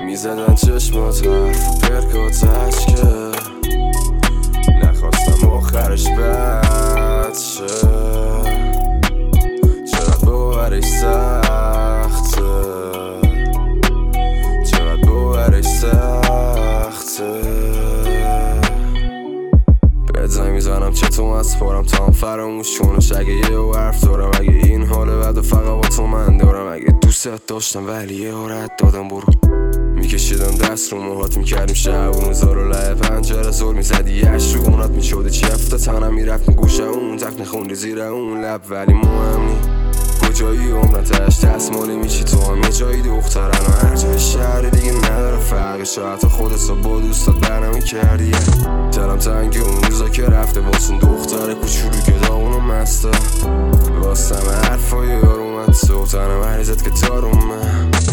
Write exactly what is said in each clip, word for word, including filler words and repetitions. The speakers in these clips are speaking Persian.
میزدن چشمات حرف پرکاتش که نخواستم آخرش بد شه. چقدر باورش سخته، چقدر باورش سخته. بهت زنگ میزنم چطور از پارم تا هم فراموش کنش. اگه یه حرف دارم، اگه این حاله بعد و فقط با تو من دارم. اگه دوستت داشتم ولی یه حالت دادم برو. میکشیدم دست رو موهات، میکردیم شب روزا رو لعه پنجره زور میزدی یش رو اونات میشده چفت تنم میرفت گوشه اون تک نخوندی زیر اون لب. ولی مهم نی کجایی عمرن تش دستمالی میشی تو هم یه جایی دخترن و هر جای شهر دیگه نداره فرقی. شاید تا خودت رو با دوستات برنمی کردی. دلم تنگی اون روزا که رفته واسون دختر کوچولو که داغون و مسته. راستم حرفای یار اومد سوتنم عریضت که تارومه.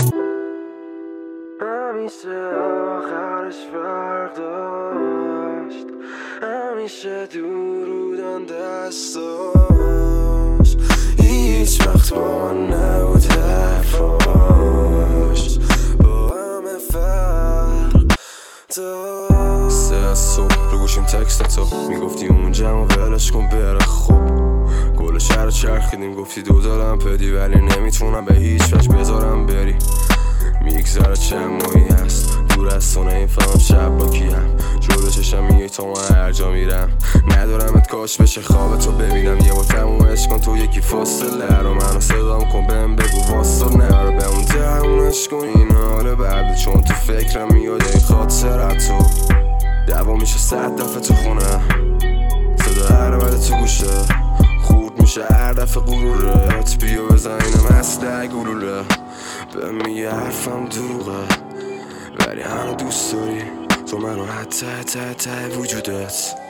همیشه آخرش فرق داشت، همیشه درودن دستاش. هیچ وقت با من نبود حرفاش، با همه فرق داشت. سه از صبح رو گوشیم تکست تو میگفتی اونجا و ولش کن بره. خوب گل شهر رو چرخیدیم گفتی دو دارم پدی ولی نمیتونم به هیچ وجه بذارم بری. میگذره چند ماهی هست دور از تو نمیفهمم شب با کیم. جلو چشم میگی تو من هر جا میرم ندارمت کاش بشه خواب تو ببینم. یه بار تمومش کن تو یکی فاصله رو منو صدام کن بهم بگو واسه نرو بمون تمومش کن این حال بعد. چون تو فکرم میاد این خاطرت تو دوا میشه صد دفعه تو خونه. صدا هر بعد تو گوشه خورد میشه هر دفعه غرورت. بیا بزنینم اصله گلوله به میگه حرفم دروغه ولی هنو دوست داری تو منو حتی حتی حتی وجودت.